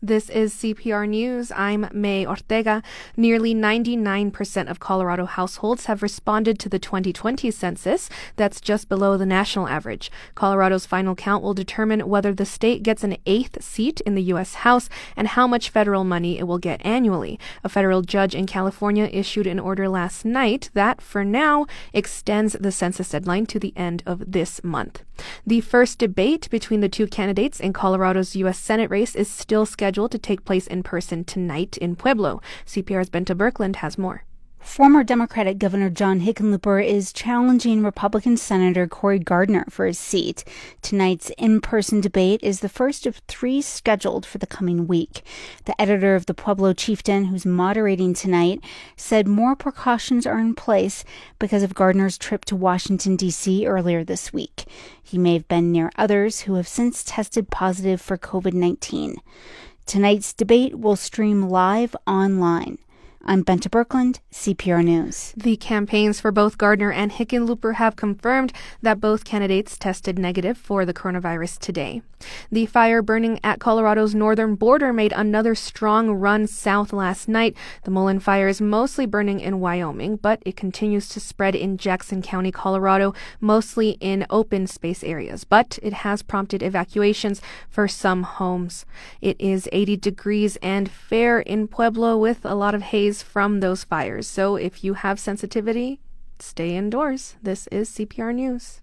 This is CPR News. I'm May Ortega. Nearly 99% of Colorado households have responded to the 2020 census. That's just below the national average. Colorado's final count will determine whether the state gets an 8th seat in the U.S. House and how much federal money it will get annually. A federal judge in California issued an order last night that, for now, extends the census deadline to the end of this month. The first debate between the two candidates in Colorado's U.S. Senate race is still scheduled to take place in person tonight in Pueblo. CPR's Benta Birkeland has more. Former Democratic Governor John Hickenlooper is challenging Republican Senator Cory Gardner for his seat. Tonight's in-person debate is the first of 3 scheduled for the coming week. The editor of the Pueblo Chieftain, who's moderating tonight, said more precautions are in place because of Gardner's trip to Washington, D.C. earlier this week. He may have been near others who have since tested positive for COVID-19. Tonight's debate will stream live online. I'm Benta Birkeland, CPR News. The campaigns for both Gardner and Hickenlooper have confirmed that both candidates tested negative for the coronavirus today. The fire burning at Colorado's northern border made another strong run south last night. The Mullen Fire is mostly burning in Wyoming, but it continues to spread in Jackson County, Colorado, mostly in open space areas. But it has prompted evacuations for some homes. It is 80 degrees and fair in Pueblo with a lot of haze from those fires. So if you have sensitivity, stay indoors. This is CPR News.